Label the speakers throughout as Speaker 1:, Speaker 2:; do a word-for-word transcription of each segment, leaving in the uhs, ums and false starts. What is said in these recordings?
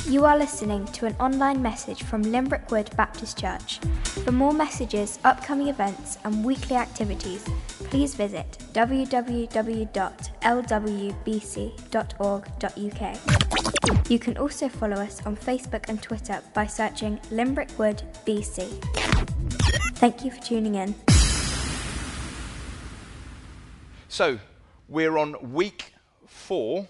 Speaker 1: You are listening to an online message from Limbrick Wood Baptist Church. For more messages, upcoming events and weekly activities, please visit w w w dot l w b c dot org dot u k. You can also follow us on Facebook and Twitter by searching Limbrick Wood B C. Thank you for tuning in.
Speaker 2: So, we're on week four,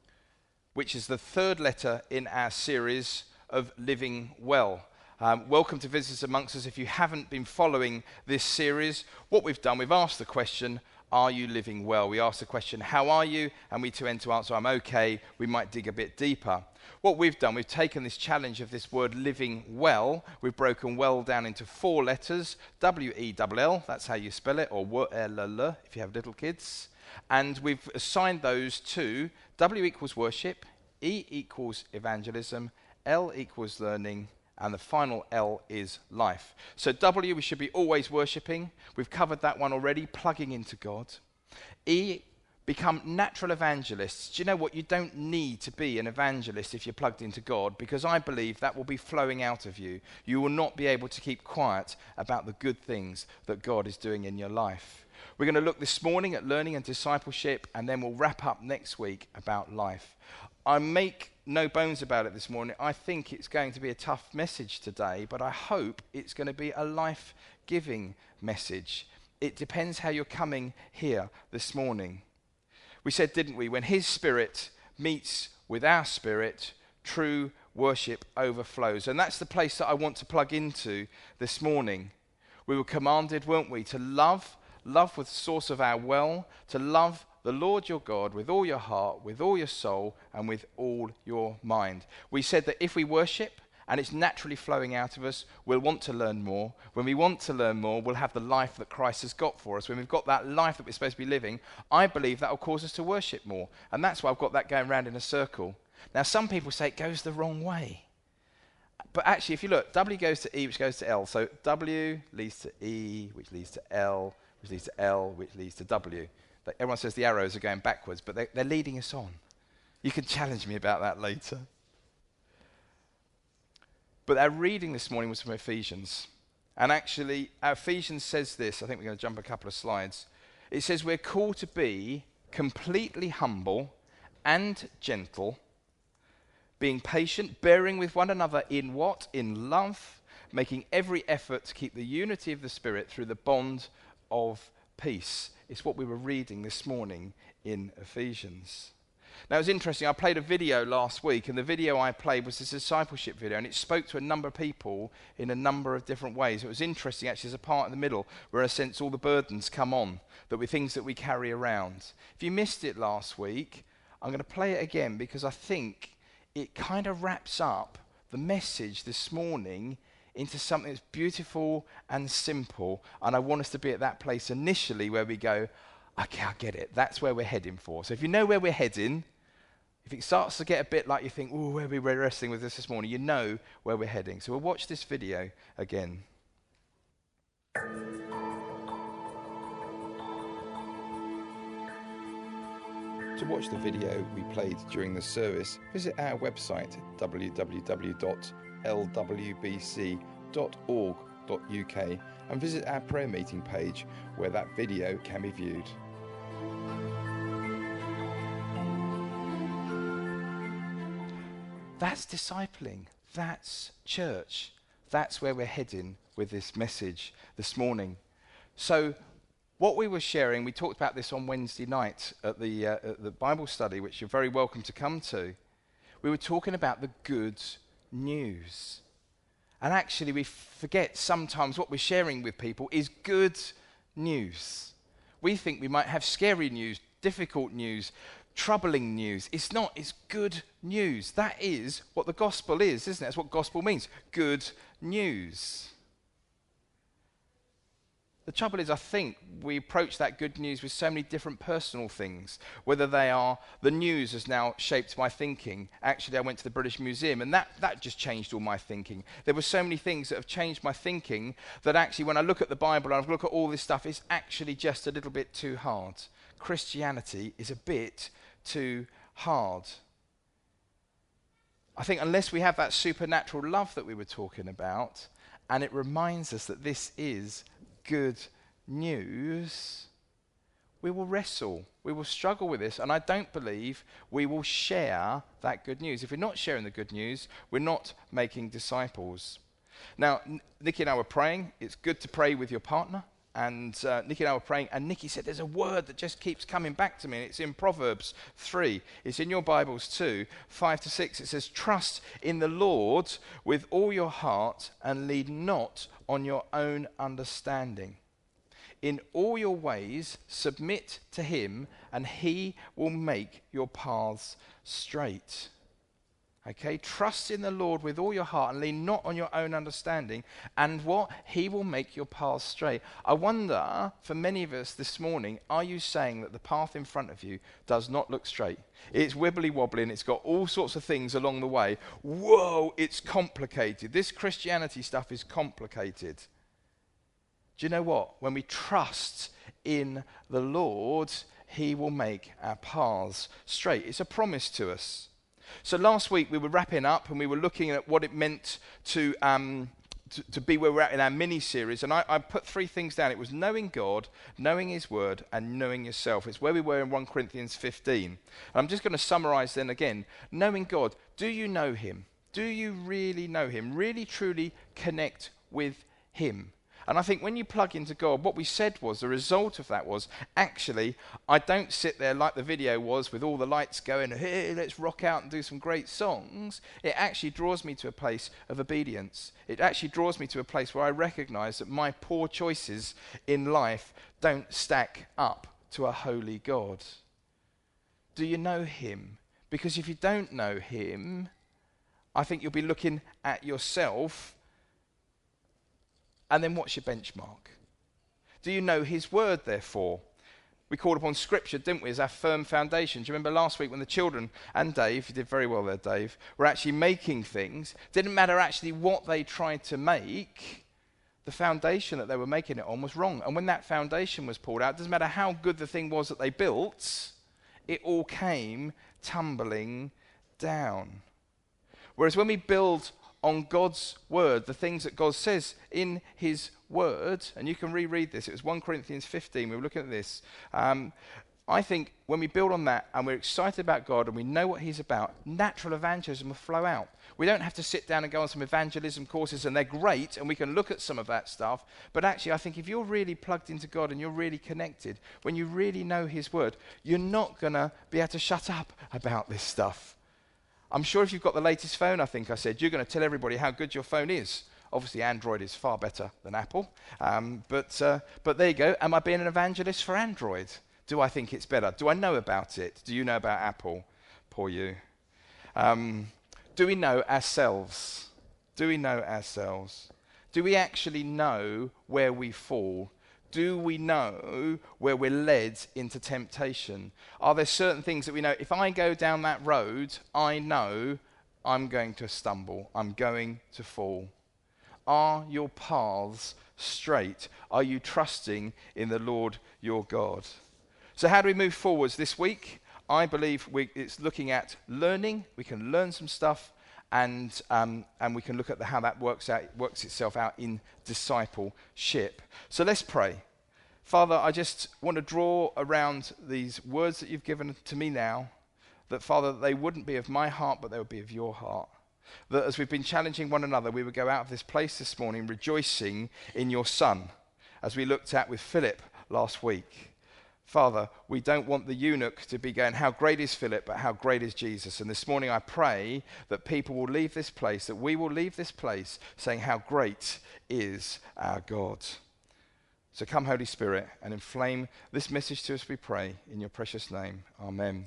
Speaker 2: which is the third letter in our series of Living Well. Um, welcome to visitors amongst us. If you haven't been following this series, what we've done, we've asked the question, are you living well? We asked the question, how are you? And we tend to answer, I'm okay. We might dig a bit deeper. What we've done, we've taken this challenge of this word living well, we've broken well down into four letters, W E L L, that's how you spell it, or W L L if you have little kids. And we've assigned those to W equals worship, E equals evangelism, L equals learning, and the final L is life. So W, we should be always worshipping. We've covered that one already, plugging into God. E, become natural evangelists. Do you know what? You don't need to be an evangelist if you're plugged into God, because I believe that will be flowing out of you. You will not be able to keep quiet about the good things that God is doing in your life. We're going to look this morning at learning and discipleship, and then we'll wrap up next week about life. I make no bones about it this morning. I think it's going to be a tough message today, but I hope it's going to be a life-giving message. It depends how you're coming here this morning. We said, didn't we, when his spirit meets with our spirit, true worship overflows. And that's the place that I want to plug into this morning. We were commanded, weren't we, to love Love with the source of our well, to love the Lord your God with all your heart, with all your soul, and with all your mind. We said that if we worship, and it's naturally flowing out of us, we'll want to learn more. When we want to learn more, we'll have the life that Christ has got for us. When we've got that life that we're supposed to be living, I believe that will cause us to worship more. And that's why I've got that going round in a circle. Now, some people say it goes the wrong way. But actually, if you look, W goes to E, which goes to L. So W leads to E, which leads to L, which leads to L, which leads to W. But everyone says the arrows are going backwards, but they're, they're leading us on. You can challenge me about that later. But our reading this morning was from Ephesians. And actually, Ephesians says this. I think we're going to jump a couple of slides. It says we're called to be completely humble and gentle, being patient, bearing with one another in what? In love, making every effort to keep the unity of the Spirit through the bond of peace. It's what we were reading this morning in Ephesians. Now, it's interesting. I played a video last week, and the video I played was this discipleship video, and it spoke to a number of people in a number of different ways. It was interesting, actually, there's a part in the middle where, in a sense, all the burdens come on, that were things that we carry around. If you missed it last week, I'm going to play it again, because I think it kind of wraps up the message this morning into something that's beautiful and simple. And I want us to be at that place initially where we go, okay, I get it. That's where we're heading for. So if you know where we're heading, if it starts to get a bit like you think, oh, where we were wrestling with this this morning, you know where we're heading. So we'll watch this video again. To watch the video we played during the service, visit our website, w w w dot l w b c dot org dot u k, and visit our prayer meeting page where that video can be viewed. That's discipling. That's church. That's where we're heading with this message this morning. So what we were sharing, we talked about this on Wednesday night at the, uh, at the Bible study, which you're very welcome to come to. We were talking about the good news. And actually we forget sometimes what we're sharing with people is good news. We think we might have scary news, difficult news, troubling news. It's not, it's good news. That is what the gospel is, isn't it? That's what gospel means, good news. The trouble is, I think we approach that good news with so many different personal things, whether they are, the news has now shaped my thinking. Actually, I went to the British Museum, and that, that just changed all my thinking. There were so many things that have changed my thinking that actually, when I look at the Bible and I look at all this stuff, it's actually just a little bit too hard. Christianity is a bit too hard. I think unless we have that supernatural love that we were talking about, and it reminds us that this is good news, we will wrestle, we will struggle with this, and I don't believe we will share that good news. If we're not sharing the good news, we're not making disciples. Now, N- Nikki and I were praying. It's good to pray with your partner. And uh, Nikki and I were praying, and Nikki said, there's a word that just keeps coming back to me, and it's in Proverbs three. It's in your Bibles too, five to six. It says, trust in the Lord with all your heart and lean not on your own understanding. In all your ways, submit to him, and he will make your paths straight. Okay, trust in the Lord with all your heart and lean not on your own understanding, and what? He will make your paths straight. I wonder, for many of us this morning, are you saying that the path in front of you does not look straight? It's wibbly wobbly and it's got all sorts of things along the way. Whoa, it's complicated. This Christianity stuff is complicated. Do you know what? When we trust in the Lord, he will make our paths straight. It's a promise to us. So last week we were wrapping up and we were looking at what it meant to um, to, to be where we're at in our mini-series. And I, I put three things down. It was knowing God, knowing his word, and knowing yourself. It's where we were in First Corinthians fifteen. And I'm just going to summarize then again. Knowing God. Do you know him? Do you really know him? Really, truly connect with him? And I think when you plug into God, what we said was, the result of that was, actually, I don't sit there like the video was with all the lights going, hey, let's rock out and do some great songs. It actually draws me to a place of obedience. It actually draws me to a place where I recognize that my poor choices in life don't stack up to a holy God. Do you know him? Because if you don't know him, I think you'll be looking at yourself. And then what's your benchmark? Do you know his word, therefore? We called upon Scripture, didn't we, as our firm foundation. Do you remember last week when the children, and Dave, you did very well there, Dave, were actually making things? Didn't matter actually what they tried to make, the foundation that they were making it on was wrong. And when that foundation was pulled out, it doesn't matter how good the thing was that they built, it all came tumbling down. Whereas when we build on God's word, the things that God says in his word, and you can reread this, it was First Corinthians fifteen, we were looking at this. Um, I think when we build on that and we're excited about God and we know what he's about, natural evangelism will flow out. We don't have to sit down and go on some evangelism courses, and they're great, and we can look at some of that stuff. But actually, I think if you're really plugged into God and you're really connected, when you really know his word, you're not going to be able to shut up about this stuff. I'm sure if you've got the latest phone, I think I said, you're going to tell everybody how good your phone is. Obviously, Android is far better than Apple. Um, but uh, but there you go. Am I being an evangelist for Android? Do I think it's better? Do I know about it? Do you know about Apple? Poor you. Um, do we know ourselves? Do we know ourselves? Do we actually know where we fall? Do we know where we're led into temptation? Are there certain things that we know, if I go down that road, I know I'm going to stumble, I'm going to fall? Are your paths straight? Are you trusting in the Lord your God? So how do we move forwards this week? I believe we, it's looking at learning. We can learn some stuff, and um, and we can look at the, how that works out, works itself out in discipleship. So let's pray. Father, I just want to draw around these words that you've given to me now, that, Father, they wouldn't be of my heart, but they would be of your heart. That as we've been challenging one another, we would go out of this place this morning rejoicing in your Son, as we looked at with Philip last week. Father, we don't want the eunuch to be going, how great is Philip, but how great is Jesus? And this morning I pray that people will leave this place, that we will leave this place saying, how great is our God. So come, Holy Spirit, and inflame this message to us, we pray, in your precious name. Amen.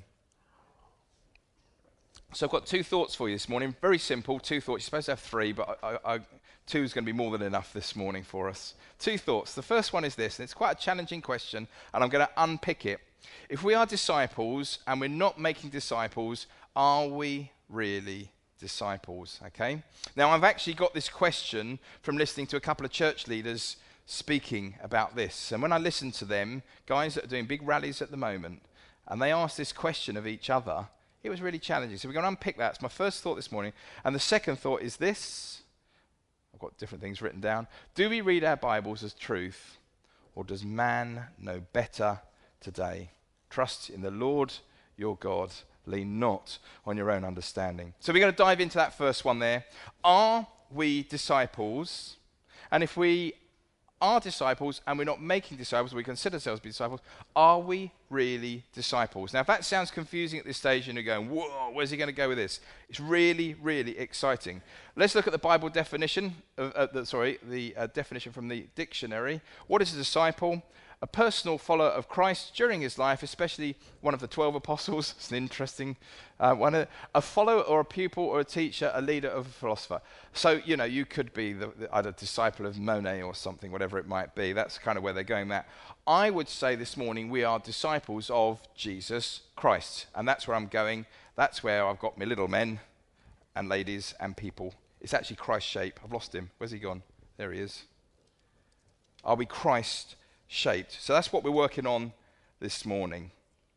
Speaker 2: So I've got two thoughts for you this morning. Very simple, two thoughts. You're supposed to have three, but I, I, I, two is going to be more than enough this morning for us. Two thoughts. The first one is this, and it's quite a challenging question, and I'm going to unpick it. If we are disciples and we're not making disciples, are we really disciples? Okay. Now, I've actually got this question from listening to a couple of church leaders speaking about this. And when I listen to them, guys that are doing big rallies at the moment, and they ask this question of each other, It was really challenging. So we're going to unpick that. It's my first thought this morning. And the second thought is this. I've got different things written down. Do we read our Bibles as truth, or does man know better today? Trust in the Lord your God. Lean not on your own understanding. So we're going to dive into that first one there. Are we disciples? And if we are disciples and we're not making disciples, we consider ourselves to be disciples, are we really disciples? Now, if that sounds confusing at this stage and you're going, whoa, where's he going to go with this? It's really, really exciting. Let's look at the Bible definition, of, uh, the, sorry, the uh, definition from the dictionary. What is a disciple? A personal follower of Christ during his life, especially one of the twelve apostles. It's an interesting uh, one. A, a follower or a pupil or a teacher, a leader or a philosopher. So, you know, you could be the, the, either a disciple of Monet or something, whatever it might be. That's kind of where they're going at. I would say this morning we are disciples of Jesus Christ. And that's where I'm going. That's where I've got my little men and ladies and people. It's actually Christ shape. I've lost him. Where's he gone? There he is. Are we Christ shaped? So that's what we're working on this morning.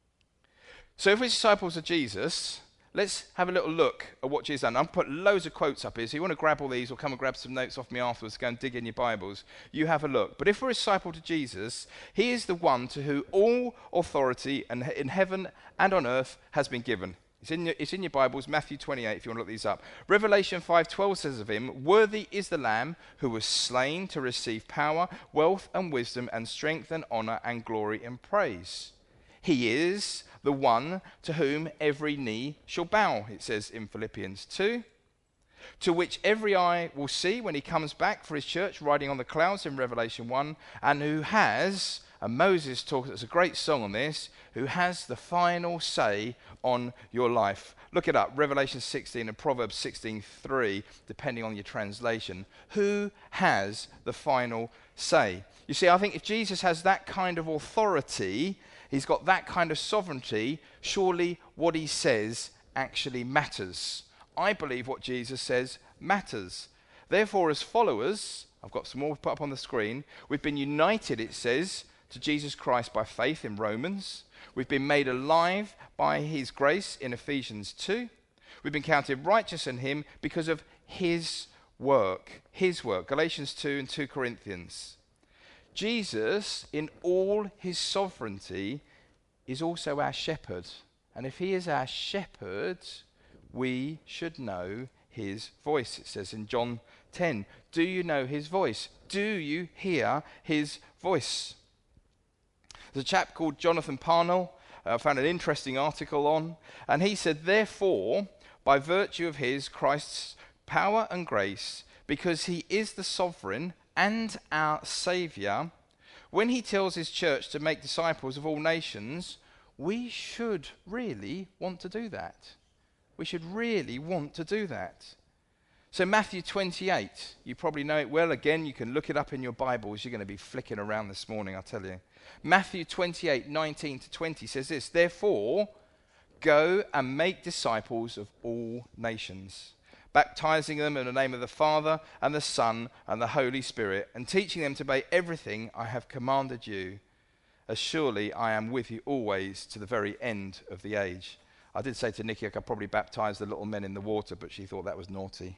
Speaker 2: So if we're disciples of Jesus, let's have a little look at what Jesus done. I've put loads of quotes up here, so you want to grab all these or come and grab some notes off me afterwards, go and dig in your Bibles, you have a look. But if we're a disciple to Jesus, he is the one to whom all authority in heaven and on earth has been given. It's in, your, it's in your Bibles, Matthew twenty-eight, if you want to look these up. Revelation five twelve says of him, worthy is the Lamb who was slain to receive power, wealth and wisdom and strength and honor and glory and praise. He is the one to whom every knee shall bow, it says in Philippians two. To which every eye will see when he comes back for his church riding on the clouds in Revelation one, and who has, and Moses talks, there's a great song on this, who has the final say on your life. Look it up, Revelation sixteen and Proverbs sixteen three, depending on your translation. Who has the final say? You see, I think if Jesus has that kind of authority, he's got that kind of sovereignty, surely what he says actually matters. I believe what Jesus says matters. Therefore, as followers, I've got some more put up on the screen, we've been united, it says, to Jesus Christ by faith in Romans. We've been made alive by his grace in Ephesians two. We've been counted righteous in him because of his work. His work, Galatians two and two Corinthians. Jesus, in all his sovereignty, is also our shepherd. And if he is our shepherd, we should know his voice. It says in John ten, do you know his voice? Do you hear his voice? There's a chap called Jonathan Parnell. I uh, found an interesting article on, and he said, therefore, by virtue of his, Christ's power and grace, because he is the sovereign and our Saviour, when he tells his church to make disciples of all nations, we should really want to do that. We should really want to do that. So Matthew twenty-eight, you probably know it well. Again, you can look it up in your Bibles. You're going to be flicking around this morning, I'll tell you. Matthew twenty-eight, nineteen to twenty says this, therefore, go and make disciples of all nations, baptizing them in the name of the Father and the Son and the Holy Spirit, and teaching them to obey everything I have commanded you, as surely I am with you always to the very end of the age. I did say to Nikki I could probably baptize the little men in the water, but she thought that was naughty.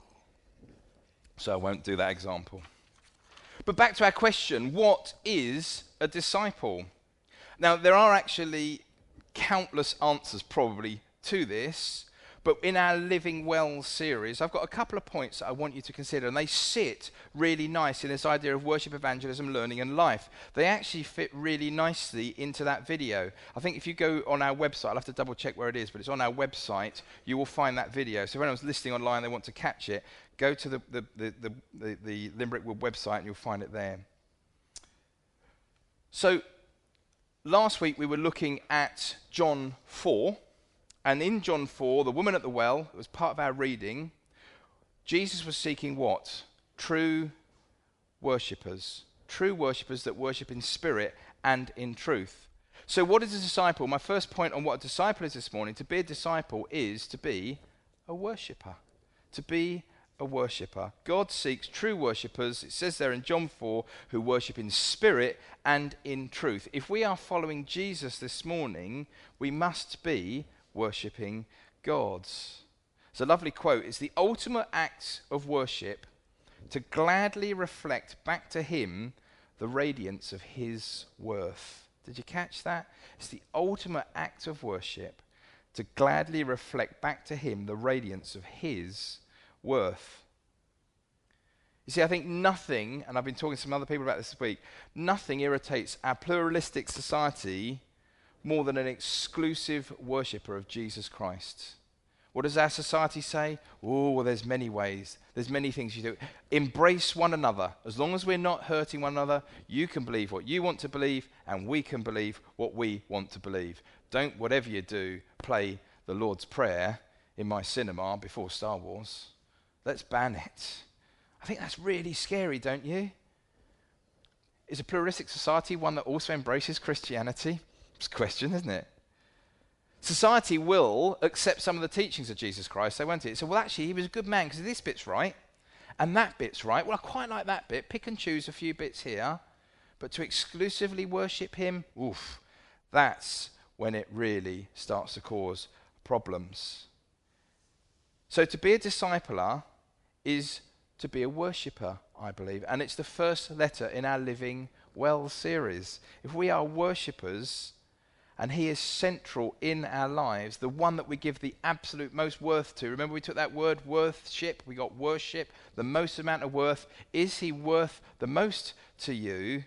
Speaker 2: So I won't do that example. But back to our question, what is a disciple? Now, there are actually countless answers probably to this, but in our Living Well series, I've got a couple of points that I want you to consider, and they sit really nice in this idea of worship, evangelism, learning, and life. They actually fit really nicely into that video. I think if you go on our website, I'll have to double check where it is, but it's on our website, you will find that video. So if anyone's listening online, they want to catch it, go to the, the, the, the, the, the Limerick Wood website and you'll find it there. So last week we were looking at John four. And in John four, the woman at the well, it was part of our reading, Jesus was seeking what? True worshippers. True worshippers that worship in spirit and in truth. So what is a disciple? My first point on what a disciple is this morning, to be a disciple is to be a worshipper. To be a worshipper. God seeks true worshippers, it says there in John four, who worship in spirit and in truth. If we are following Jesus this morning, we must be worshipping God. It's a lovely quote. It's the ultimate act of worship to gladly reflect back to him the radiance of his worth. Did you catch that? It's the ultimate act of worship to gladly reflect back to him the radiance of his worth. You see, I think nothing, and I've been talking to some other people about this this week, nothing irritates our pluralistic society more than an exclusive worshipper of Jesus Christ. What does our society say? Oh, well, there's many ways. There's many things you do. Embrace one another. As long as we're not hurting one another, you can believe what you want to believe, and we can believe what we want to believe. Don't, whatever you do, play the Lord's Prayer in my cinema before Star Wars. Let's ban it. I think that's really scary, don't you? Is a pluralistic society one that also embraces Christianity? It's a question, isn't it? Society will accept some of the teachings of Jesus Christ, they won't it? So, well, actually, he was a good man because this bit's right, and that bit's right. Well, I quite like that bit. Pick and choose a few bits here. But to exclusively worship him, oof, that's when it really starts to cause problems. So to be a discipler is to be a worshipper, I believe. And it's the first letter in our Living Well series. If we are worshippers, and he is central in our lives, the one that we give the absolute most worth to. Remember we took that word worthship, we got worship, the most amount of worth. Is he worth the most to you?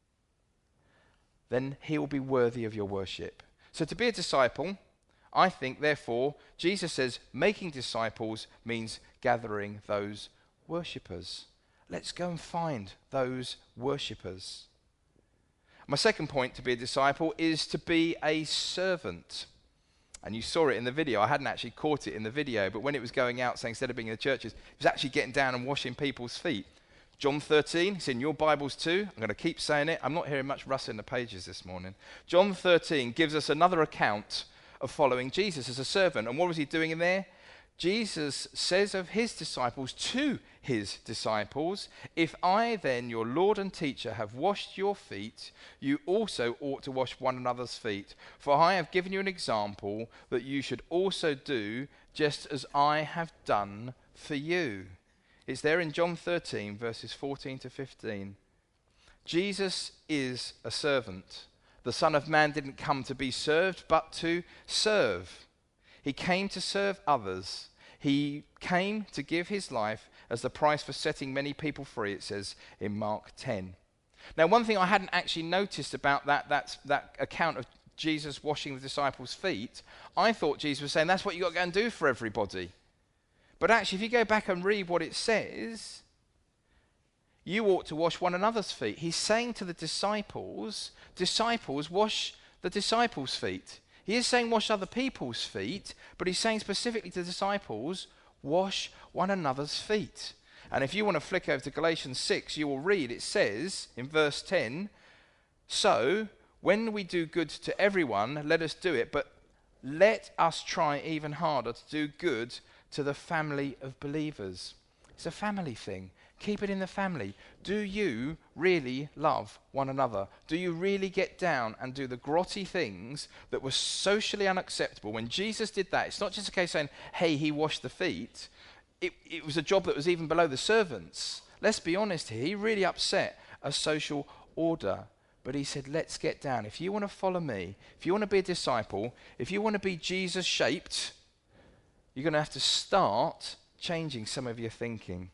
Speaker 2: Then he will be worthy of your worship. So to be a disciple, I think, therefore, Jesus says making disciples means gathering those worshippers. Let's go and find those worshippers. My second point to be a disciple is to be a servant. And you saw it in the video. I hadn't actually caught it in the video, but when it was going out saying instead of being in the churches, it was actually getting down and washing people's feet. John thirteen, it's in your Bibles too. I'm going to keep saying it. I'm not hearing much rustling the pages this morning. John thirteen gives us another account of following Jesus as a servant. And what was he doing in there? Jesus says of his disciples to his disciples, if I then, your Lord and teacher, have washed your feet, you also ought to wash one another's feet. For I have given you an example that you should also do just as I have done for you. It's there in John thirteen, verses fourteen to fifteen. Jesus is a servant. The Son of Man didn't come to be served, but to serve. He came to serve others. He came to give his life as the price for setting many people free, it says in Mark ten. Now, one thing I hadn't actually noticed about that, that, that account of Jesus washing the disciples' feet, I thought Jesus was saying that's what you've got to go and do for everybody. But actually, if you go back and read what it says, you ought to wash one another's feet. He's saying to the disciples, disciples, wash the disciples' feet. He is saying wash other people's feet, but he's saying specifically to disciples, wash one another's feet. And if you want to flick over to Galatians six, you will read, it says in verse ten, so when we do good to everyone, let us do it, but let us try even harder to do good to the family of believers. It's a family thing. Keep it in the family. Do you really love one another? Do you really get down and do the grotty things that were socially unacceptable? When Jesus did that, it's not just a case saying, hey, he washed the feet. It, it was a job that was even below the servants. Let's be honest here. He really upset a social order. But he said, let's get down. If you want to follow me, if you want to be a disciple, if you want to be Jesus-shaped, you're going to have to start changing some of your thinking.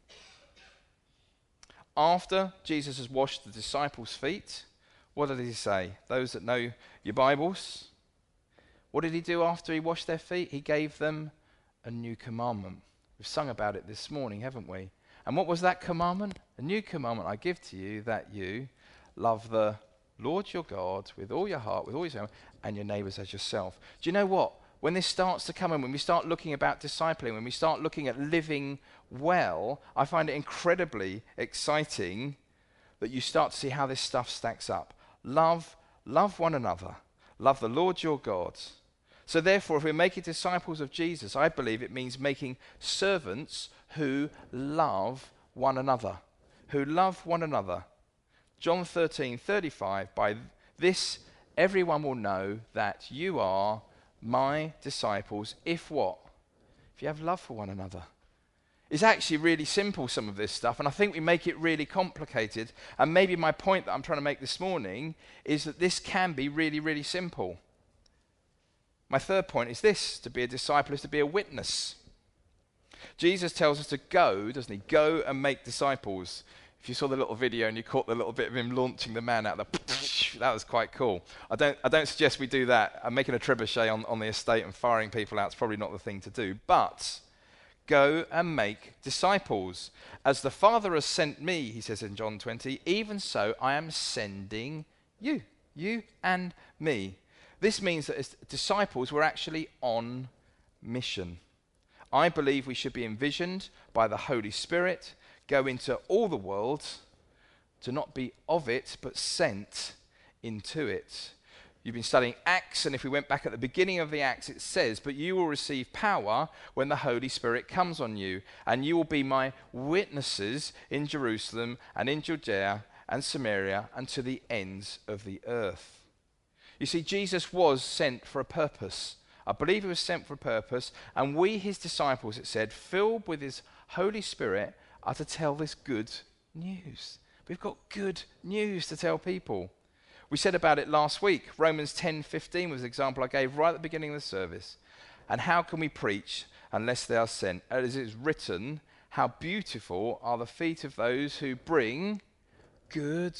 Speaker 2: After Jesus has washed the disciples' feet, what did he say? Those that know your Bibles, what did he do after he washed their feet? He gave them a new commandment. We've sung about it this morning, haven't we? And what was that commandment? A new commandment I give to you, that you love the Lord your God with all your heart, with all your soul, and your neighbours as yourself. Do you know what? When this starts to come in, when we start looking about discipling, when we start looking at living well, I find it incredibly exciting that you start to see how this stuff stacks up. Love, love one another. Love the Lord your God. So therefore, if we're making disciples of Jesus, I believe it means making servants who love one another. Who love one another. John thirteen thirty-five, by this everyone will know that you are my disciples if what? If you have love for one another. It's actually really simple, some of this stuff, and I think we make it really complicated. And maybe my point that I'm trying to make this morning is that this can be really, really simple. My third point is this: to be a disciple is to be a witness. Jesus tells us to go, doesn't he? Go and make disciples. If you saw the little video and you caught the little bit of him launching the man out, the that was quite cool. I don't, I don't suggest we do that. I'm making a trebuchet on, on the estate and firing people out. It's probably not the thing to do. But go and make disciples. As the Father has sent me, he says in John twenty, even so I am sending you. You and me. This means that as disciples, we're actually on mission. I believe we should be envisioned by the Holy Spirit, go into all the world, to not be of it, but sent into it. You've been studying Acts, and if we went back at the beginning of the Acts, it says, but you will receive power when the Holy Spirit comes on you, and you will be my witnesses in Jerusalem and in Judea and Samaria and to the ends of the earth. You see, Jesus was sent for a purpose. I believe he was sent for a purpose, and we, his disciples, it said, filled with his Holy Spirit, are to tell this good news. We've got good news to tell people. We said about it last week. Romans ten fifteen was the example I gave right at the beginning of the service. And how can we preach unless they are sent? As it is written, how beautiful are the feet of those who bring good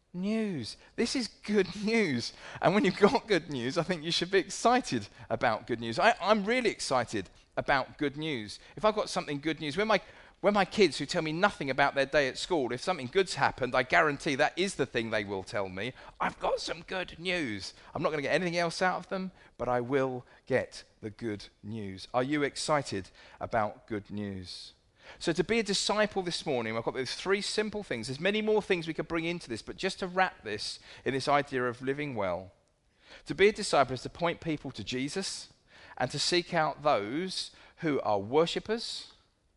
Speaker 2: news. This is good news. And when you've got good news, I think you should be excited about good news. I, I'm really excited about good news. If I've got something good news, when my when my kids who tell me nothing about their day at school, if something good's happened, I guarantee that is the thing they will tell me. I've got some good news. I'm not going to get anything else out of them, but I will get the good news. Are you excited about good news? So to be a disciple this morning, I've got those three simple things. There's many more things we could bring into this, but just to wrap this in this idea of living well. To be a disciple is to point people to Jesus and to seek out those who are worshippers,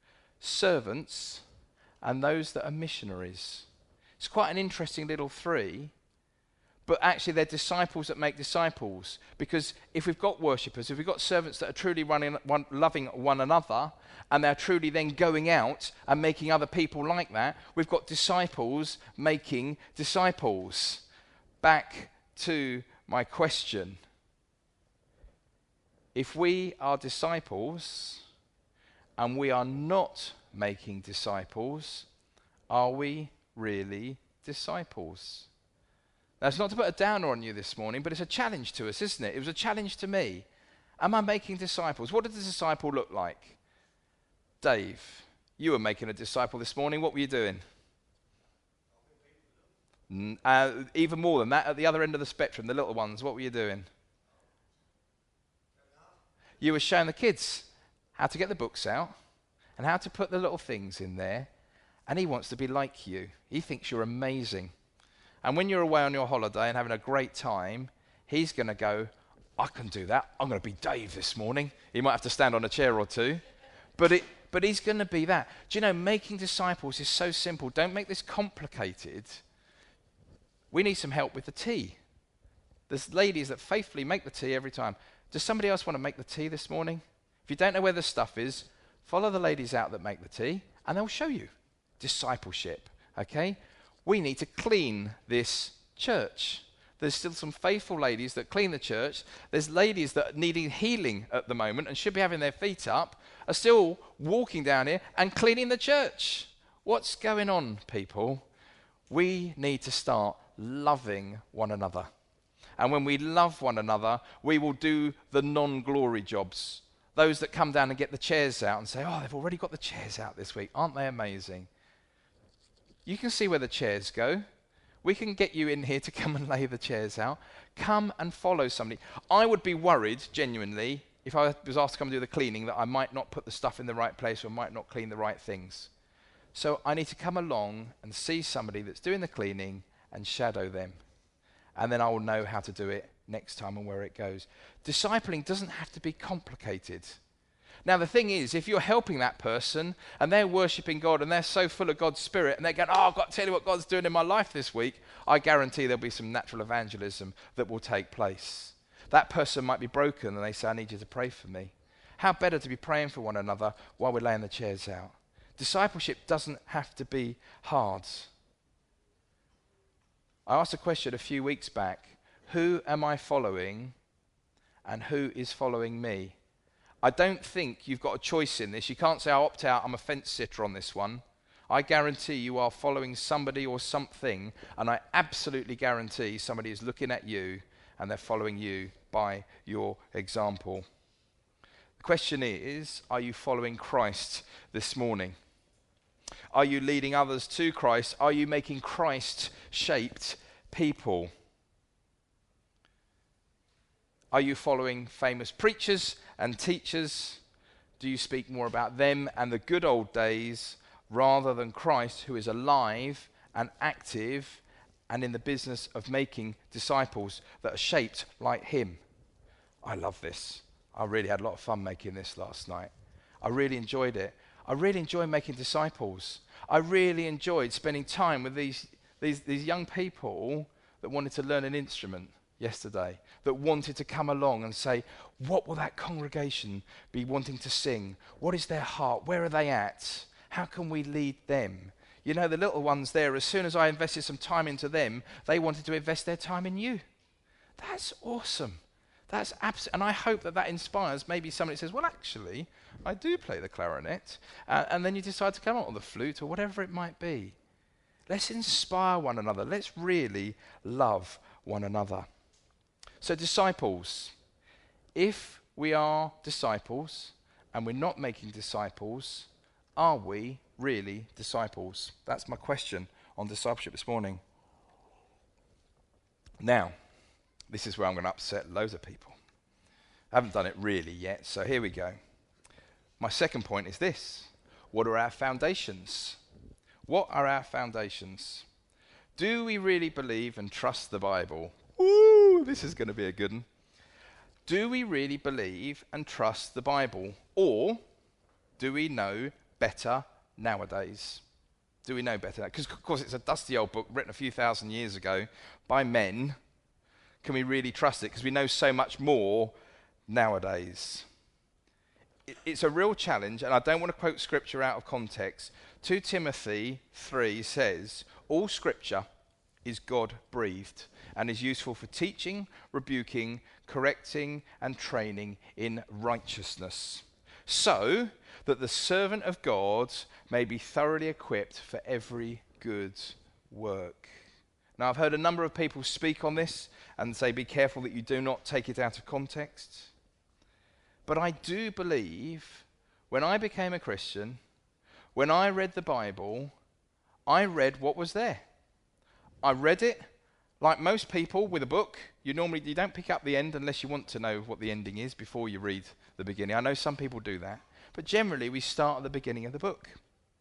Speaker 2: servants, and those that are missionaries. It's quite an interesting little three, but actually they're disciples that make disciples, because if we've got worshippers, if we've got servants that are truly running, one, loving one another, and they're truly then going out and making other people like that, we've got disciples making disciples. Back to my question. If we are disciples and we are not making disciples, are we really disciples? Now, it's not to put a downer on you this morning, but it's a challenge to us, isn't it? It was a challenge to me. Am I making disciples? What did the disciple look like? Dave, you were making a disciple this morning. What were you doing? Uh, even more than that, at the other end of the spectrum, the little ones, what were you doing? You were showing the kids how to get the books out and how to put the little things in there. And he wants to be like you. He thinks you're amazing. And when you're away on your holiday and having a great time, he's going to go, I can do that. I'm going to be Dave this morning. He might have to stand on a chair or two. But it, but he's going to be that. Do you know, making disciples is so simple. Don't make this complicated. We need some help with the tea. There's ladies that faithfully make the tea every time. Does somebody else want to make the tea this morning? If you don't know where the stuff is, follow the ladies out that make the tea, and they'll show you. Discipleship, okay? We need to clean this church. There's still some faithful ladies that clean the church. There's ladies that are needing healing at the moment and should be having their feet up, are still walking down here and cleaning the church. What's going on, people? We need to start loving one another. And when we love one another, we will do the non-glory jobs. Those that come down and get the chairs out and say, oh, they've already got the chairs out this week. Aren't they amazing? You can see where the chairs go. We can get you in here to come and lay the chairs out. Come and follow somebody. I would be worried, genuinely, if I was asked to come and do the cleaning, that I might not put the stuff in the right place or might not clean the right things. So I need to come along and see somebody that's doing the cleaning and shadow them. And then I will know how to do it next time and where it goes. Discipling doesn't have to be complicated. Now, the thing is, if you're helping that person and they're worshipping God and they're so full of God's Spirit and they're going, oh, I've got to tell you what God's doing in my life this week, I guarantee there'll be some natural evangelism that will take place. That person might be broken and they say, I need you to pray for me. How better to be praying for one another while we're laying the chairs out? Discipleship doesn't have to be hard. I asked a question a few weeks back. Who am I following and who is following me? I don't think you've got a choice in this. You can't say, I opt out, I'm a fence sitter on this one. I guarantee you are following somebody or something, and I absolutely guarantee somebody is looking at you and they're following you by your example. The question is, are you following Christ this morning? Are you leading others to Christ? Are you making Christ-shaped people? Are you following famous preachers and teachers? Do you speak more about them and the good old days rather than Christ, who is alive and active and in the business of making disciples that are shaped like him? I love this. I really had a lot of fun making this last night. I really enjoyed it. I really enjoyed making disciples. I really enjoyed spending time with these, these, these young people that wanted to learn an instrument yesterday, that wanted to come along and say, what will that congregation be wanting to sing? What is their heart? Where are they at? How can we lead them? You know, the little ones there, as soon as I invested some time into them, they wanted to invest their time in you. That's awesome. That's abs- and I hope that that inspires maybe somebody says, well, actually, I do play the clarinet. Uh, and then you decide to come out on the flute or whatever it might be. Let's inspire one another. Let's really love one another. So disciples, if we are disciples and we're not making disciples, are we really disciples? That's my question on discipleship this morning. Now, this is where I'm going to upset loads of people. I haven't done it really yet, so here we go. My second point is this. What are our foundations? What are our foundations? Do we really believe and trust the Bible? Ooh, this is going to be a good one. Do we really believe and trust the Bible? Or do we know better nowadays? Do we know better? Because, of course, it's a dusty old book written a few thousand years ago by men. Can we really trust it? Because we know so much more nowadays. It, it's a real challenge, and I don't want to quote scripture out of context. Second Timothy three says, all scripture is God-breathed and is useful for teaching, rebuking, correcting, and training in righteousness, so that the servant of God may be thoroughly equipped for every good work. Now, I've heard a number of people speak on this and say, be careful that you do not take it out of context. But I do believe when I became a Christian, when I read the Bible, I read what was there. I read it like most people with a book. You normally you don't pick up the end unless you want to know what the ending is before you read the beginning. I know some people do that. But generally, we start at the beginning of the book.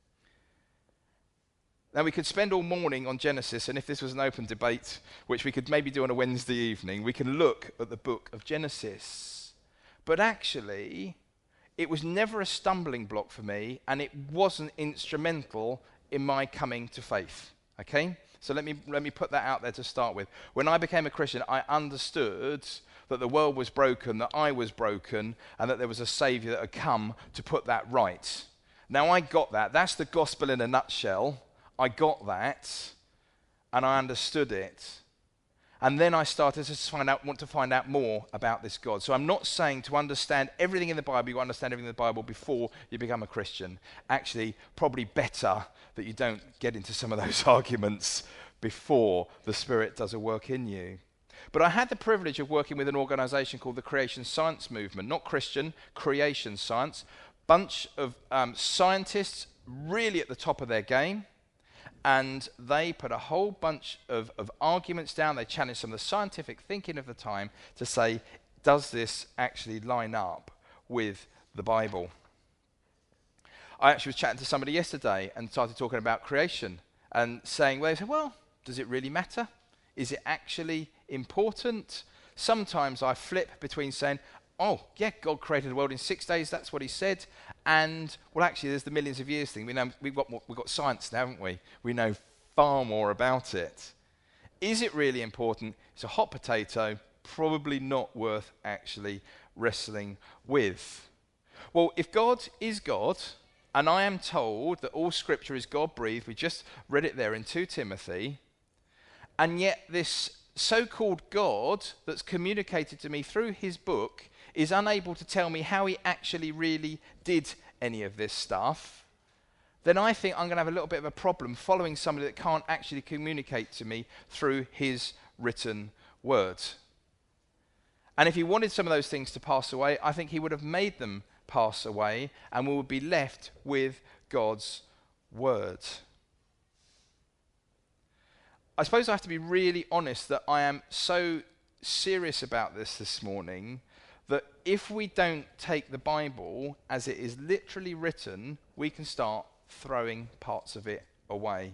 Speaker 2: Now, we could spend all morning on Genesis, and if this was an open debate, which we could maybe do on a Wednesday evening, we can look at the book of Genesis. But actually, it was never a stumbling block for me, and it wasn't instrumental in my coming to faith. Okay? So let me let me put that out there to start with. When I became a Christian, I understood that the world was broken, that I was broken, and that there was a Saviour that had come to put that right. Now, I got that. That's the gospel in a nutshell. I got that, and I understood it. And then I started to find out, want to find out more about this God. So I'm not saying to understand everything in the Bible, you understand everything in the Bible before you become a Christian. Actually, probably better that you don't get into some of those arguments before the Spirit does a work in you. But I had the privilege of working with an organization called the Creation Science Movement, not Christian, Creation Science. Bunch of um, scientists really at the top of their game. And they put a whole bunch of, of arguments down. They challenged some of the scientific thinking of the time to say, does this actually line up with the Bible? I actually was chatting to somebody yesterday and started talking about creation and saying, well, they said, well, does it really matter? Is it actually important? Sometimes I flip between saying, oh, yeah, God created the world in six days, that's what he said. And, well, actually, there's the millions of years thing. We know, we've got, we've got science now, haven't we? We know far more about it. Is it really important? It's a hot potato, probably not worth actually wrestling with. Well, if God is God, and I am told that all scripture is God-breathed, we just read it there in Second Timothy, and yet this so-called God that's communicated to me through his book is unable to tell me how he actually really did any of this stuff, then I think I'm going to have a little bit of a problem following somebody that can't actually communicate to me through his written word. And if he wanted some of those things to pass away, I think he would have made them pass away, and we would be left with God's word. I suppose I have to be really honest that I am so serious about this this morning that if we don't take the Bible as it is literally written, we can start throwing parts of it away.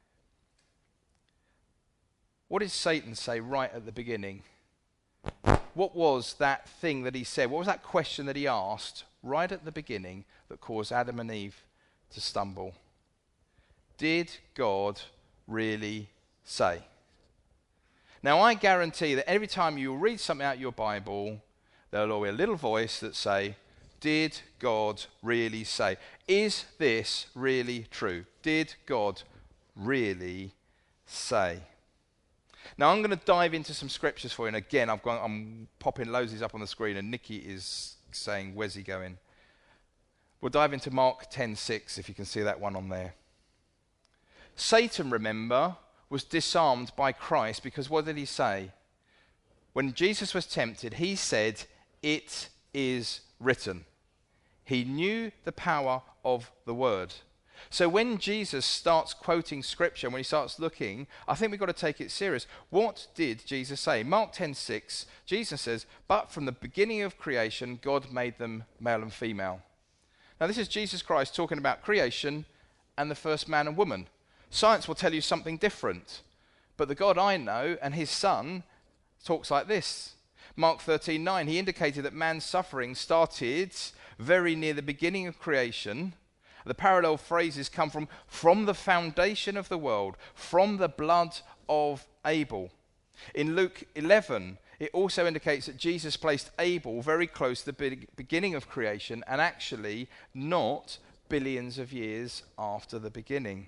Speaker 2: What did Satan say right at the beginning? What was that thing that he said? What was that question that he asked right at the beginning that caused Adam and Eve to stumble? Did God really say? Now, I guarantee that every time you read something out of your Bible, there'll be a little voice that say, did God really say? Is this really true? Did God really say? Now, I'm going to dive into some scriptures for you. And again, I've gone, I'm popping loads of these up on the screen, and Nikki is saying, where's he going? We'll dive into Mark ten six, if you can see that one on there. Satan, remember, was disarmed by Christ because what did he say? When Jesus was tempted, he said, it is written. He knew the power of the word. So when Jesus starts quoting scripture, when he starts looking, I think we've got to take it serious. What did Jesus say? Mark ten six, Jesus says, but from the beginning of creation, God made them male and female. Now this is Jesus Christ talking about creation and the first man and woman. Science will tell you something different. But the God I know and his son talks like this. Mark thirteen nine, he indicated that man's suffering started very near the beginning of creation. The parallel phrases come from from the foundation of the world, from the blood of Abel. In Luke eleven, it also indicates that Jesus placed Abel very close to the be- beginning of creation and actually not billions of years after the beginning.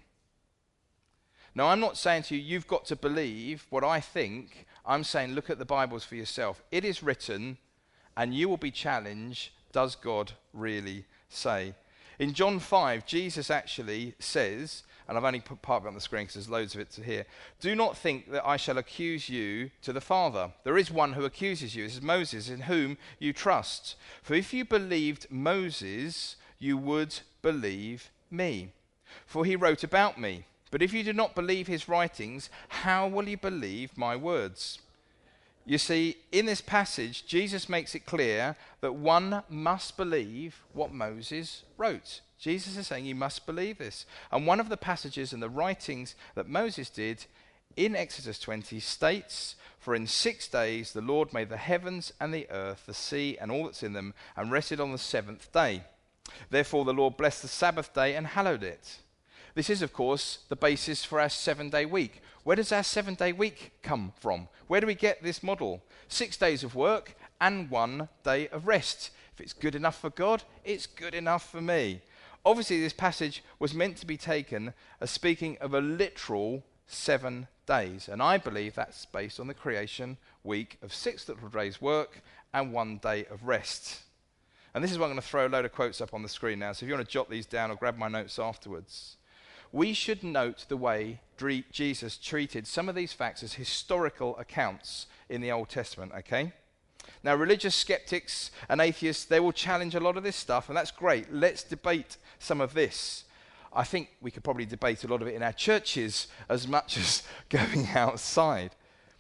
Speaker 2: Now, I'm not saying to you, you've got to believe what I think. I'm saying look at the Bibles for yourself. It is written, and you will be challenged, does God really say? In John five, Jesus actually says, and I've only put part of it on the screen because there's loads of it to hear, do not think that I shall accuse you to the Father. There is one who accuses you. This is Moses, in whom you trust. For if you believed Moses, you would believe me. For he wrote about me. But if you do not believe his writings, how will you believe my words? You see, in this passage, Jesus makes it clear that one must believe what Moses wrote. Jesus is saying you must believe this. And one of the passages in the writings that Moses did in Exodus twenty states, for in six days the Lord made the heavens and the earth, the sea and all that's in them, and rested on the seventh day. Therefore the Lord blessed the Sabbath day and hallowed it. This is, of course, the basis for our seven-day week. Where does our seven-day week come from? Where do we get this model? Six days of work and one day of rest. If it's good enough for God, it's good enough for me. Obviously, this passage was meant to be taken as speaking of a literal seven days. And I believe that's based on the creation week of six little days' work and one day of rest. And this is why I'm going to throw a load of quotes up on the screen now. So if you want to jot these down or grab my notes afterwards. We should note the way Jesus treated some of these facts as historical accounts in the Old Testament, okay? Now, religious skeptics and atheists, they will challenge a lot of this stuff, and that's great. Let's debate some of this. I think we could probably debate a lot of it in our churches as much as going outside.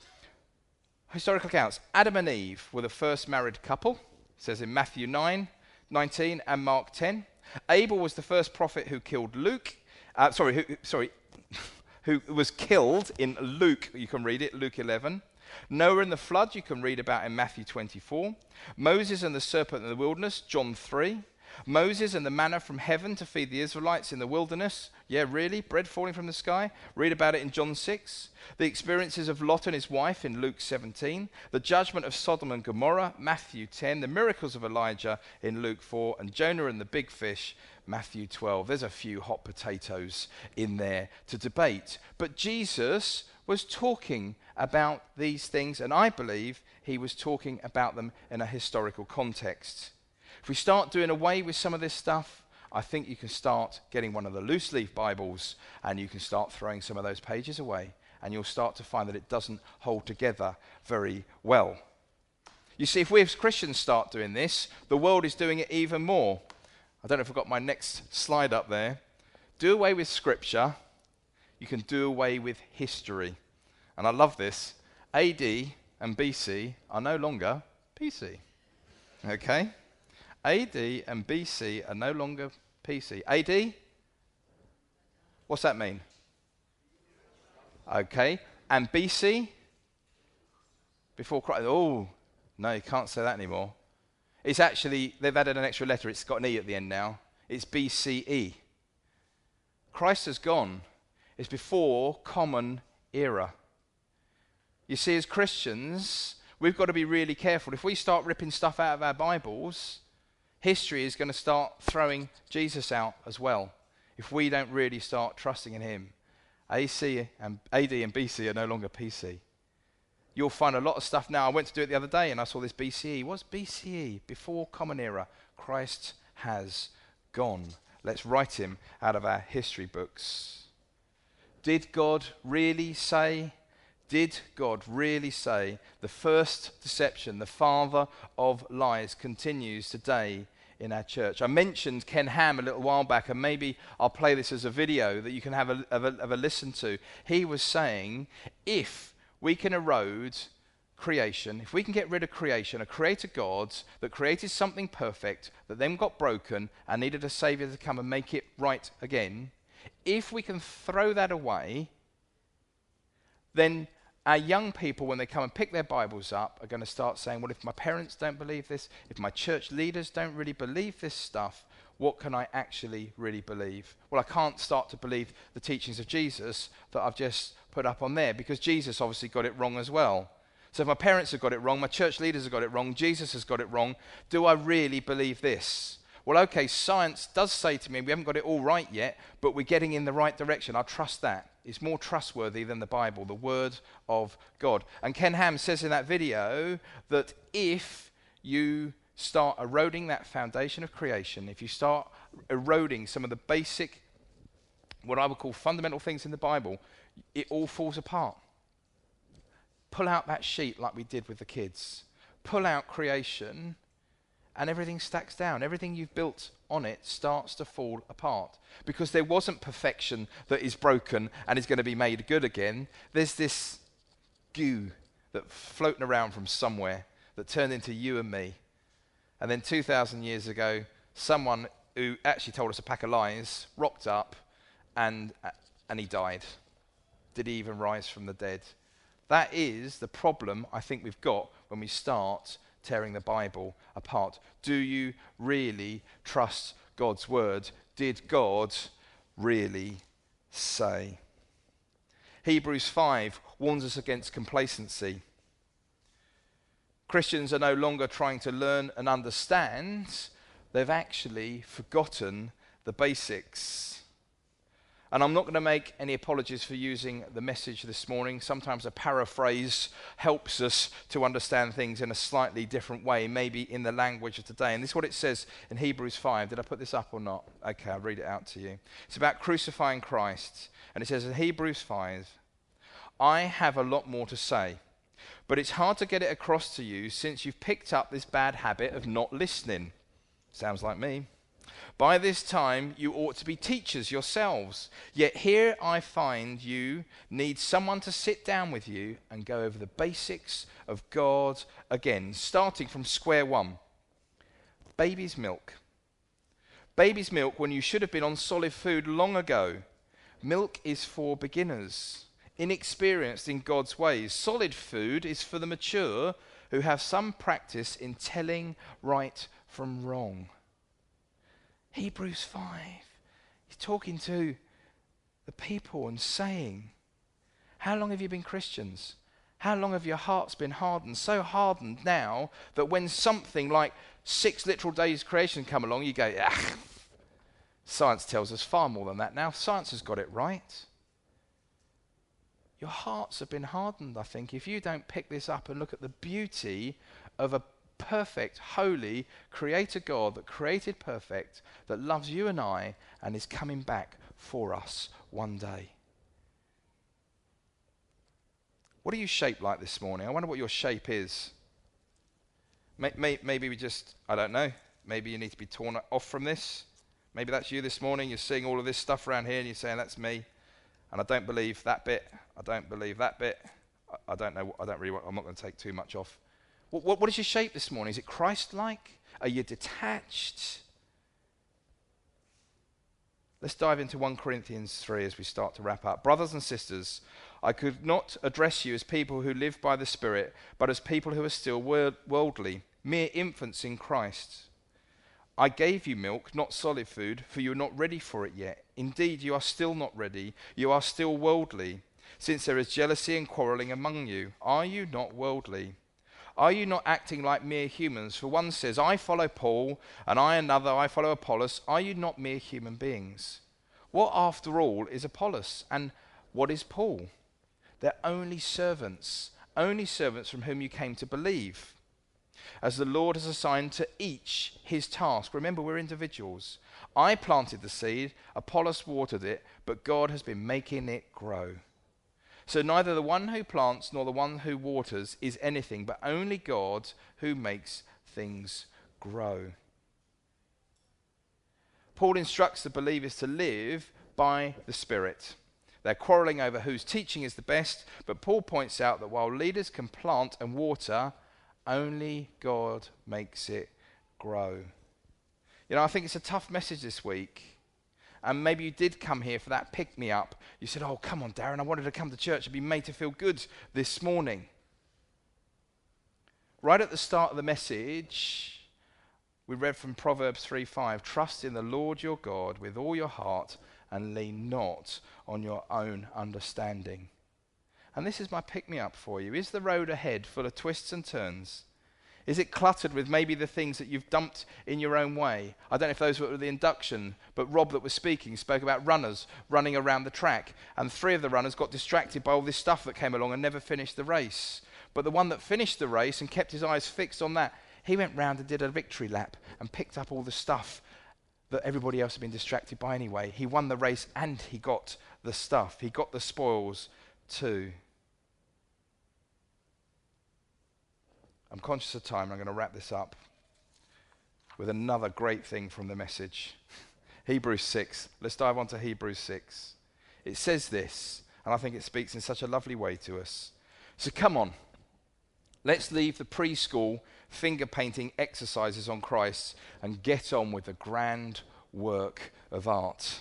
Speaker 2: Historical accounts. Adam and Eve were the first married couple, it says in Matthew nine nineteen and Mark ten. Abel was the first prophet who killed Luke. Uh, sorry, who, sorry, who was killed in Luke, you can read it, Luke eleven. Noah and the flood, you can read about in Matthew twenty-four. Moses and the serpent in the wilderness, John three. Moses and the manna from heaven to feed the Israelites in the wilderness. Yeah, really? Bread falling from the sky? Read about it in John six. The experiences of Lot and his wife in Luke seventeen. The judgment of Sodom and Gomorrah, Matthew ten. The miracles of Elijah in Luke four. And Jonah and the big fish, Matthew twelve. There's a few hot potatoes in there to debate. But Jesus was talking about these things, and I believe he was talking about them in a historical context. If we start doing away with some of this stuff, I think you can start getting one of the loose leaf Bibles and you can start throwing some of those pages away, and you'll start to find that it doesn't hold together very well. You see, if we as Christians start doing this, the world is doing it even more. I don't know if I've got my next slide up there. Do away with Scripture, you can do away with history. And I love this. A D and B C are no longer P C. Okay? A D and B C are no longer P C. A D? What's that mean? Okay. And B C? Before Christ. Oh, no, you can't say that anymore. It's actually, they've added an extra letter. It's got an E at the end now. It's B C E. Christ has gone. It's before Common Era. You see, as Christians, we've got to be really careful. If we start ripping stuff out of our Bibles, history is going to start throwing Jesus out as well. If we don't really start trusting in him, A C and A D and B C are no longer P C. You'll find a lot of stuff now. I went to do it the other day and I saw this B C E. What's B C E? Before Common Era. Christ has gone. Let's write him out of our history books. Did God really say? Did God really say the first deception, the father of lies, continues today in our church? I mentioned Ken Ham a little while back, and maybe I'll play this as a video that you can have a, have a, have a listen to. He was saying, if we can erode creation, if we can get rid of creation, a creator God that created something perfect, that then got broken and needed a saviour to come and make it right again, if we can throw that away, then our young people, when they come and pick their Bibles up, are going to start saying, well, if my parents don't believe this, if my church leaders don't really believe this stuff, what can I actually really believe? Well, I can't start to believe the teachings of Jesus that I've just put up on there, because Jesus obviously got it wrong as well. So if my parents have got it wrong, my church leaders have got it wrong, Jesus has got it wrong, do I really believe this? Well, okay, science does say to me, we haven't got it all right yet, but we're getting in the right direction. I trust that. It's more trustworthy than the Bible, the Word of God. And Ken Ham says in that video that if you start eroding that foundation of creation, if you start eroding some of the basic, what I would call fundamental things in the Bible, it all falls apart. Pull out that sheet like we did with the kids. Pull out creation, and everything stacks down. Everything you've built on it starts to fall apart. Because there wasn't perfection that is broken and is going to be made good again. There's this goo that's floating around from somewhere that turned into you and me. And then two thousand years ago, someone who actually told us a pack of lies rocked up and, and he died. Did he even rise from the dead? That is the problem I think we've got when we start tearing the Bible apart. Do you really trust God's word? Did God really say? Hebrews five warns us against complacency. Christians are no longer trying to learn and understand. They've actually forgotten the basics. And I'm not going to make any apologies for using the message this morning. Sometimes a paraphrase helps us to understand things in a slightly different way, maybe in the language of today. And this is what it says in Hebrews five. Did I put this up or not? Okay, I'll read it out to you. It's about crucifying Christ. And it says in Hebrews five, I have a lot more to say, but it's hard to get it across to you since you've picked up this bad habit of not listening. Sounds like me. By this time, you ought to be teachers yourselves. Yet here I find you need someone to sit down with you and go over the basics of God again, starting from square one. Baby's milk. Baby's milk when you should have been on solid food long ago. Milk is for beginners, inexperienced in God's ways. Solid food is for the mature who have some practice in telling right from wrong. Hebrews five. He's talking to the people and saying, how long have you been Christians? How long have your hearts been hardened? So hardened now that when something like six literal days creation come along, you go, ah, science tells us far more than that now. Science has got it right. Your hearts have been hardened, I think, if you don't pick this up and look at the beauty of a perfect, holy, creator God that created perfect, that loves you and I, and is coming back for us one day. What are you shaped like this morning? I wonder what your shape is. May, may, maybe we just, I don't know, maybe you need to be torn off from this. Maybe that's you this morning. You're seeing all of this stuff around here and you're saying, that's me. And I don't believe that bit. I don't believe that bit. I, I don't know. I don't really want, I'm not going to take too much off. What, what, what is your shape this morning? Is it Christ-like? Are you detached? Let's dive into First Corinthians three as we start to wrap up. Brothers and sisters, I could not address you as people who live by the Spirit, but as people who are still worldly, mere infants in Christ. I gave you milk, not solid food, for you are not ready for it yet. Indeed, you are still not ready. You are still worldly, since there is jealousy and quarreling among you. Are you not worldly? Are you not acting like mere humans? For one says, I follow Paul, and I another, I follow Apollos. Are you not mere human beings? What, after all, is Apollos, and what is Paul? They're only servants, only servants from whom you came to believe, as the Lord has assigned to each his task. Remember, we're individuals. I planted the seed, Apollos watered it, but God has been making it grow. So neither the one who plants nor the one who waters is anything, but only God who makes things grow. Paul instructs the believers to live by the Spirit. They're quarreling over whose teaching is the best, but Paul points out that while leaders can plant and water, only God makes it grow. You know, I think it's a tough message this week. And maybe you did come here for that pick-me-up. You said, oh, come on, Darren, I wanted to come to church and be made to feel good this morning. Right at the start of the message, we read from Proverbs three five, trust in the Lord your God with all your heart and lean not on your own understanding. And this is my pick-me-up for you. Is the road ahead full of twists and turns? Is it cluttered with maybe the things that you've dumped in your own way? I don't know if those were the induction, but Rob that was speaking spoke about runners running around the track, and three of the runners got distracted by all this stuff that came along and never finished the race. But the one that finished the race and kept his eyes fixed on that, he went round and did a victory lap and picked up all the stuff that everybody else had been distracted by anyway. He won the race and he got the stuff. He got the spoils too. I'm conscious of time. I'm going to wrap this up with another great thing from the message. Hebrews six. Let's dive on to Hebrews six. It says this, and I think it speaks in such a lovely way to us. So come on, let's leave the preschool finger painting exercises on Christ and get on with the grand work of art.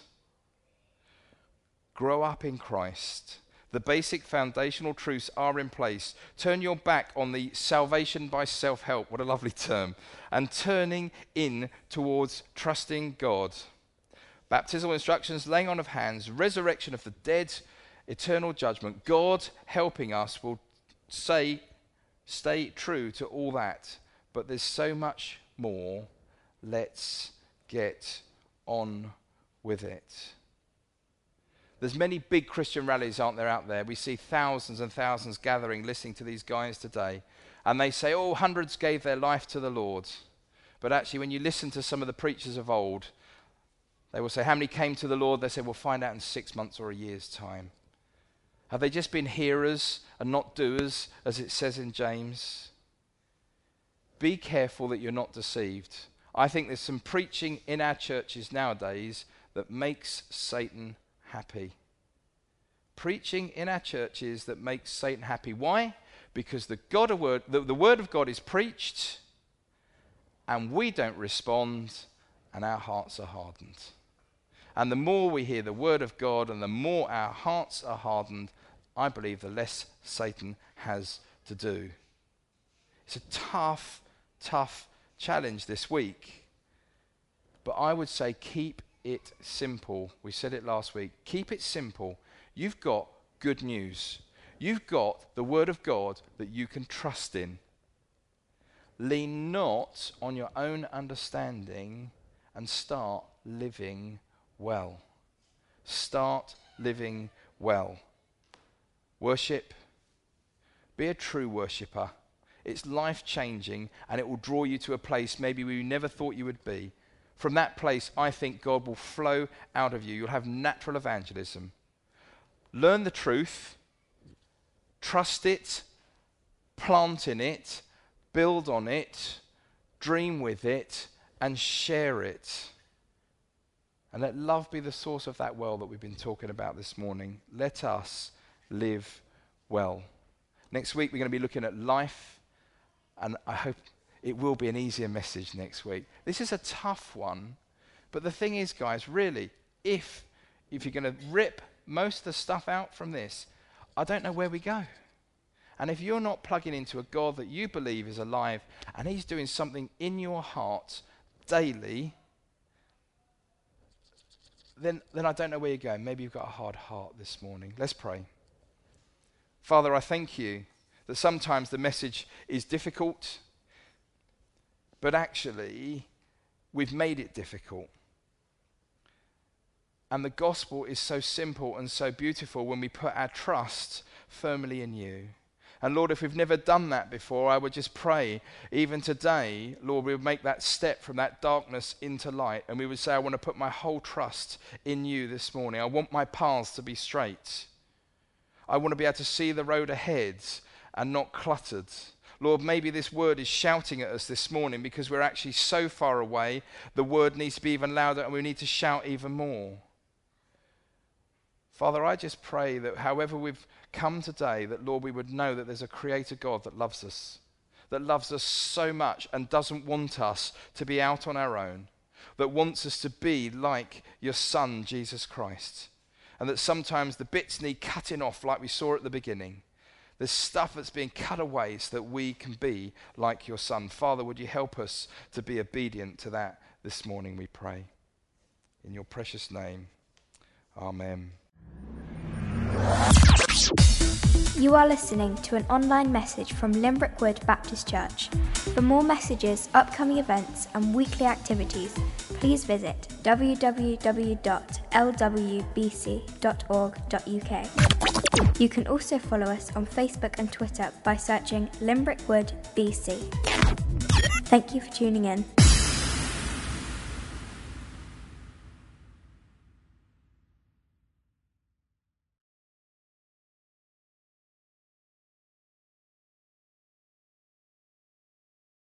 Speaker 2: Grow up in Christ. The basic foundational truths are in place. Turn your back on the salvation by self-help, what a lovely term, and turning in towards trusting God. Baptismal instructions, laying on of hands, resurrection of the dead, eternal judgment. God helping us will say, stay true to all that. But there's so much more. Let's get on with it. There's many big Christian rallies, aren't there, out there? We see thousands and thousands gathering, listening to these guys today. And they say, oh, hundreds gave their life to the Lord. But actually, when you listen to some of the preachers of old, they will say, how many came to the Lord? They say, we'll find out in six months or a year's time. Have they just been hearers and not doers, as it says in James? Be careful that you're not deceived. I think there's some preaching in our churches nowadays that makes Satan happy. Preaching in our churches that makes Satan happy. Why? Because the God of word, the, the word of God is preached, and we don't respond, and our hearts are hardened. And the more we hear the word of God, and the more our hearts are hardened, I believe the less Satan has to do. It's a tough, tough challenge this week. But I would say keep it simple. We said it last week. Keep it simple. You've got good news. You've got the Word of God that you can trust in. Lean not on your own understanding and start living well. Start living well. Worship. Be a true worshipper. It's life-changing, and it will draw you to a place maybe where you never thought you would be. From that place, I think God will flow out of you. You'll have natural evangelism. Learn the truth. Trust it. Plant in it. Build on it. Dream with it. And share it. And let love be the source of that well that we've been talking about this morning. Let us live well. Next week, we're going to be looking at life. And I hope it will be an easier message next week. This is a tough one. But the thing is, guys, really, if, if you're going to rip most of the stuff out from this, I don't know where we go. And if you're not plugging into a God that you believe is alive and he's doing something in your heart daily, then, then I don't know where you're going. Maybe you've got a hard heart this morning. Let's pray. Father, I thank you that sometimes the message is difficult, but actually we've made it difficult. And the gospel is so simple and so beautiful when we put our trust firmly in you. And Lord, if we've never done that before, I would just pray, even today, Lord, we would make that step from that darkness into light. And we would say, I want to put my whole trust in you this morning. I want my paths to be straight. I want to be able to see the road ahead and not cluttered. Lord, maybe this word is shouting at us this morning because we're actually so far away. The word needs to be even louder and we need to shout even more. Father, I just pray that however we've come today, that, Lord, we would know that there's a creator God that loves us, that loves us so much and doesn't want us to be out on our own, that wants us to be like your Son, Jesus Christ, and that sometimes the bits need cutting off like we saw at the beginning. There's stuff that's being cut away so that we can be like your Son. Father, would you help us to be obedient to that this morning, we pray. In your precious name, amen.
Speaker 1: You are listening to an online message from Limbrick Wood Baptist Church. For more messages, upcoming events and weekly activities, please visit w w w dot l w b c dot org dot u k. You can also follow us on Facebook and Twitter by searching Limbrick Wood B C. Thank you for tuning in.